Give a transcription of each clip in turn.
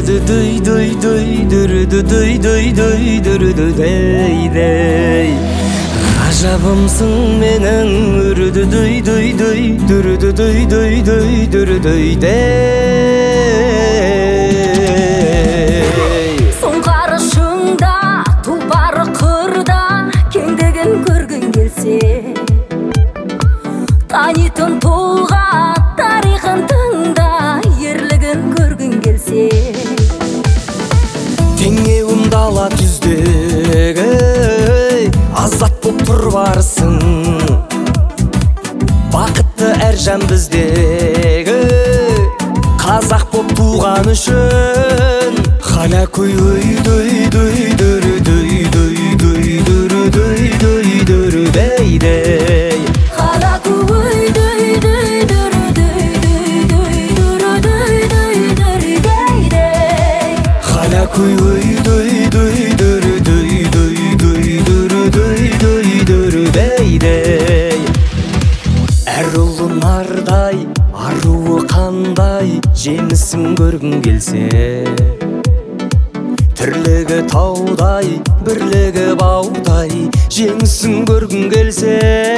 Ажабымсың менің үрді дөй дөй дөй дүрді дөй дөй дөй дүрдөй дей. Сұңқарышыңда тұлпары қырда кеңдігін көргің келсе, танитын тұлға тарихын тыңда ерлігін көргің келсе, теңеуім дала түздегі азат боп тұр барсың, бақытты әр жан біздегі қазақ боп туған үшін. Хана көй өй дөй дөй дүрі дөй дөй дөй дүрі дөй дөй дүрі дей дей. Хана көй дөй дөй дүрі дөй дөй дөй дүрі дөй дөй дүрі дей дей. Хана көй өй дөй дөй дүрі дөй дөй дөй дүрі дөй дөй дүрі дей дей. Әр ұлы нардай, аруы қандай, жемісін көргің келсе, тірлігі таудай, бірлігі баудай, жеңісін көргің келсе,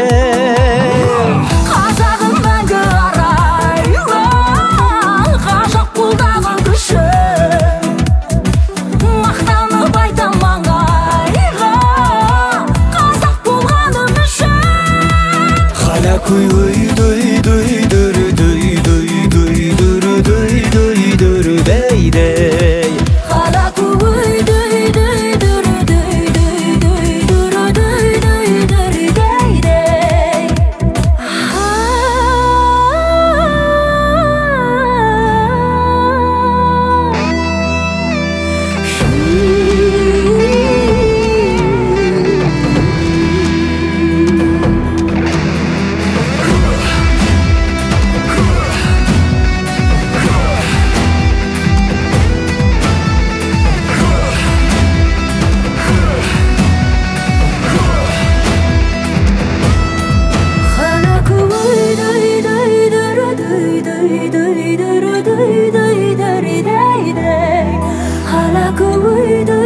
қазағым мәңгі арайлы, ғажап қолдағы күшім, мақтанып айтам маңайға, қазақ болғаным үшін. Хана көй өй дөй дөй дүрі дөй дөй дөй дүрі дөй дөй дүрі дей дей. Хана көй дөй дөй дүрі дөй дөй дөй дүрі дөй дөй дүрі дей дей. Hala